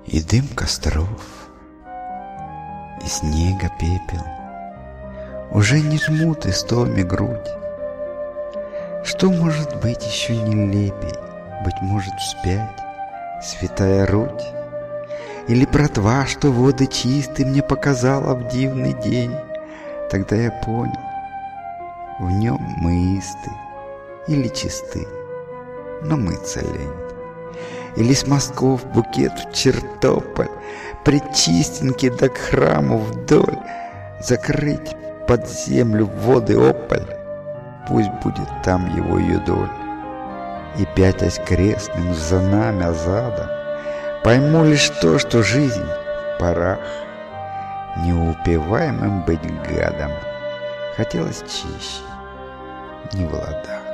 И дым костров, и снега пепел уже не жмут истоми грудь. Что может быть еще нелепей? Быть может, вспять святая Руть? Или братва, что воды чистые мне показала в дивный день? Тогда я понял, в нем мы исты или чисты, но мыться лень. Или с мазков букет в Чертополь, причистенький да к храму вдоль, закрыть под землю воды ополь, пусть будет там его юдоль. И пятясь крестным за нами задом, пойму лишь то, что жизнь — парах, неупиваемым быть гадом хотелось чище, не в ладах.